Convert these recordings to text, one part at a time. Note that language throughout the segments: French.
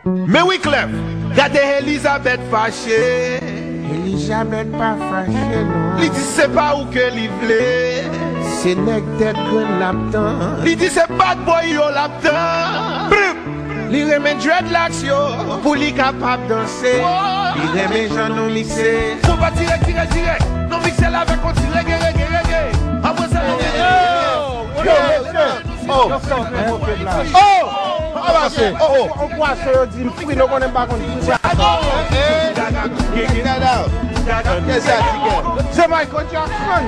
Mais oui, Clef, regardez Elisabeth fâchée. Elisabeth pas fâchée, non. Il dit c'est pas où que il voulait. C'est nèg tête que l'aptan. Il dit c'est bad boy yo l'aptan. Li remet dreadlocks yo pour li capable danser. Li remet Jean mixé. Faut pas tirer. Non mixer là avec on tire reggae. Après ça on croit ça dit oui nous connaissons pas qu'on dit ça. C'est Michael Jackson.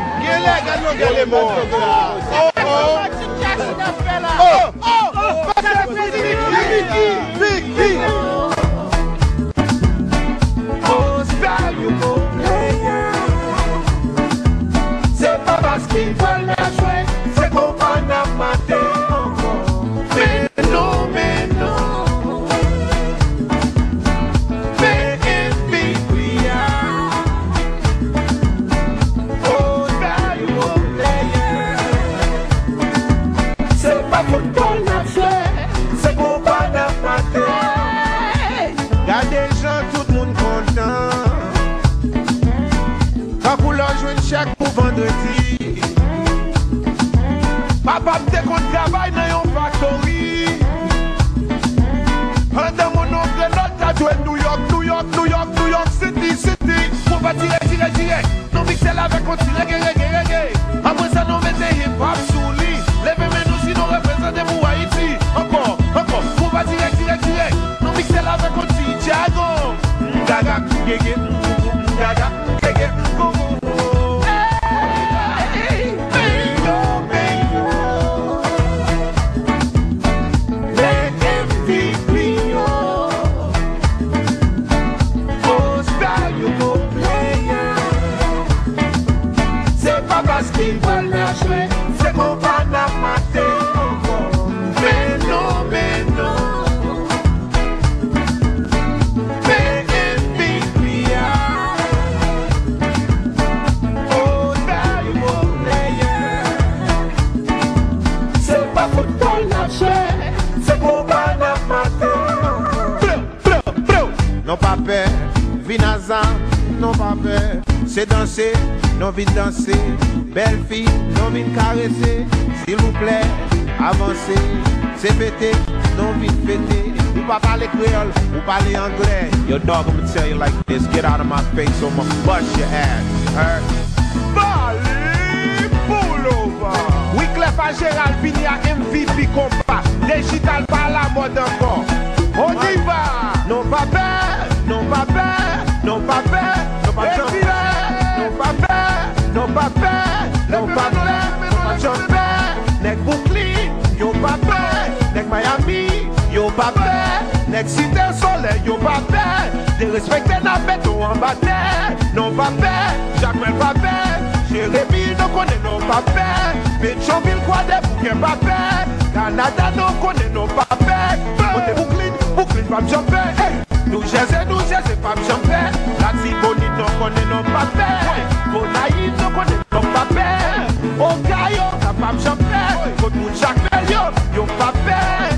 C'est pas parce qu'ils veulent la jouer, c'est qu'on va la mater encore. Mais non. Mais c'est pas football la jouer, c'est qu'on va la mater. Regardez gens, tout le monde content. Quand vous leur jouez une chèque pour vendredi. Papa te kon travail dans yon factory. Pendant mon oncle l'autre a joué New York City. Faut pas tirer. Non mixer là avec on tire reggae. Après ça nous mettez hip hop sous lit. Levez nous si nous représentons pour Haïti. Encore. Faut pas tirer. Non mixer là avec on tire Jago. Gaga, gege, gaga, gege, go. Parce qu'ils veulent la jouer, c'est qu'on va la mater encore. Mais non. Mais NBA. Oh, valuable player. C'est pas football la jouer, c'est qu'on va la mater encore. Non pas peur, Vinaza, non pas peur. C'est danser, non vite danser. Belle fille, non vite caresser. S'il vous plaît, avancez. C'est pété, non vite pété. Vous pas parler créole, vous parlez anglais. Yo dog, I'm gonna tell you like this. Get out of my face or I'ma bust your ass. Heard? Bali, pull over. Oui, Clef à Gérald fini à MVP combat. Digital pas la mode encore. On y va. Non pas peur, non pas peur, non pas peur. Non pas jumper, non pas peur, non pas peur, non pas peur, non pas jumper. Nèg Brooklyn, yo pas peur. Nèg Miami, yo pas peur. Nèg Cité Soleil, yo pas peur. De respecter la bête ou en bataille, non pas peur. Jacques pas peur. Jérémy, nous connaît non pas peur. Pétionville, quoi des bouquets pas peur. Canada, nous connaît non pas peur. On est Brooklyn, pas jumper. Nous Jersey, pas jumper. La Tibonite, nous connaît non pas peur. Bonaï, nous connaît non pas peur. Okayo, pas jumper. Côte Jacques Bell, yo pas peur.